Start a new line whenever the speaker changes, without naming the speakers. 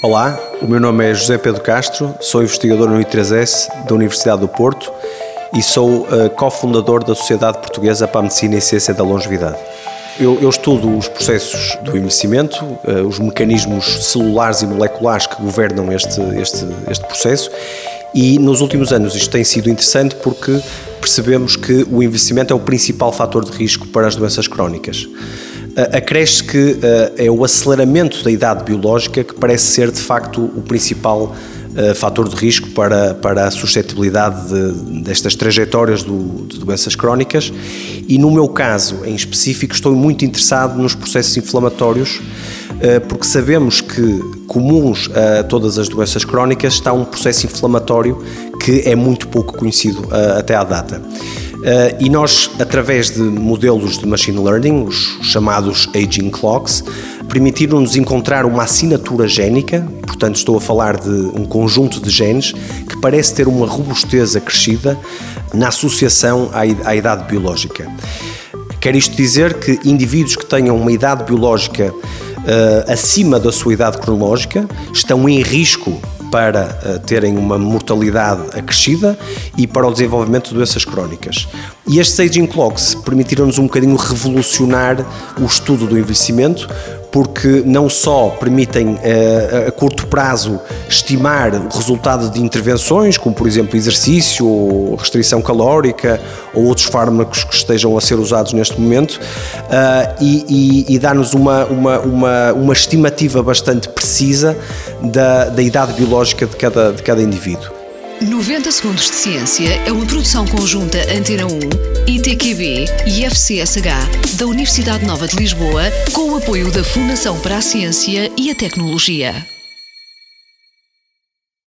Olá, o meu nome é José Pedro Castro, sou investigador no I3S da Universidade do Porto e sou cofundador da Sociedade Portuguesa para a Medicina e Ciência da Longevidade. Eu estudo os processos do envelhecimento, os mecanismos celulares e moleculares que governam este processo, e nos últimos anos isto tem sido interessante porque percebemos que o envelhecimento é o principal fator de risco para as doenças crónicas. Acresce que é o aceleramento da idade biológica que parece ser de facto o principal fator de risco para a suscetibilidade destas trajetórias de doenças crónicas, e no meu caso em específico estou muito interessado nos processos inflamatórios, porque sabemos que comuns a todas as doenças crónicas está um processo inflamatório que é muito pouco conhecido até à data. E nós, através de modelos de machine learning, os chamados aging clocks, permitiram-nos encontrar uma assinatura génica, portanto estou a falar de um conjunto de genes que parece ter uma robustez acrescida na associação à idade biológica. Quer isto dizer que indivíduos que tenham uma idade biológica acima da sua idade cronológica estão em risco para terem uma mortalidade acrescida e para o desenvolvimento de doenças crónicas. E estes aging clocks permitiram-nos um bocadinho revolucionar o estudo do envelhecimento, porque não só permitem a curto prazo estimar o resultado de intervenções, como por exemplo exercício ou restrição calórica ou outros fármacos que estejam a ser usados neste momento, e dá-nos uma estimativa bastante precisa da idade biológica de cada indivíduo.
90 Segundos de Ciência é uma produção conjunta Antena 1, ITQB e FCSH da Universidade Nova de Lisboa, com o apoio da Fundação para a Ciência e a Tecnologia.